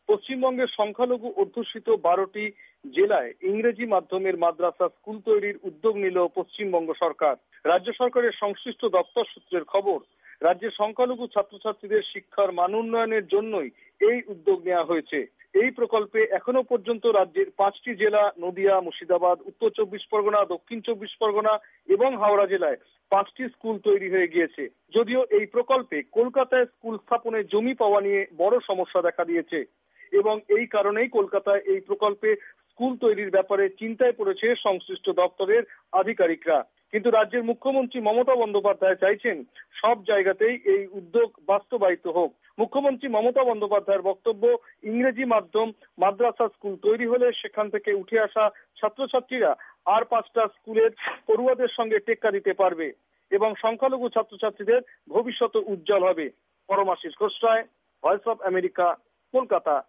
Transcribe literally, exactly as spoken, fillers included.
পশ্চিমবঙ্গের সংখ্যালঘু অধ্যুষিত বারোটি জেলায় ইংরেজি মাধ্যমের মাদ্রাসা স্কুল তৈরির উদ্যোগ নিল পশ্চিমবঙ্গ সরকার। রাজ্য সরকারের সংশ্লিষ্ট দপ্তর সূত্রের খবর, রাজ্যের সংখ্যালঘু ছাত্রছাত্রীদের শিক্ষার মান উন্নয়নের জন্যই এই উদ্যোগ নেওয়া হয়েছে। এই প্রকল্পে এখনো পর্যন্ত রাজ্যের পাঁচটি জেলা নদিয়া, মুর্শিদাবাদ, উত্তর চব্বিশ পরগনা, দক্ষিণ চব্বিশ পরগনা এবং হাওড়া জেলায় পাঁচটি স্কুল তৈরি হয়ে গিয়েছে। যদিও এই প্রকল্পে কলকাতায় স্কুল স্থাপনের জমি পাওয়া নিয়ে বড় সমস্যা দেখা দিয়েছে এবং এই কারণেই কলকাতায় এই প্রকল্পে স্কুল তৈরির ব্যাপারে চিন্তায় পড়েছে সংশ্লিষ্ট দপ্তরের আধিকারিকরা। কিন্তু রাজ্যের মুখ্যমন্ত্রী মমতা বন্দ্যোপাধ্যায় চাইছেন সব জায়গাতেই এই উদ্যোগ বাস্তবায়িত হোক। মুখ্যমন্ত্রী মমতা বন্দ্যোপাধ্যায়ের বক্তব্য, ইংরেজি মাধ্যম মাদ্রাসা স্কুল তৈরি হলে সেখান থেকে উঠে আসা ছাত্রছাত্রীরা আর পাঁচটা স্কুলের পড়ুয়াদের সঙ্গে টেক্কা দিতে পারবে এবং সংখ্যালঘু ছাত্রছাত্রীদের ভবিষ্যৎ উজ্জ্বল হবে। Paramashis Ghosh Roy, voice of America, Kolkata.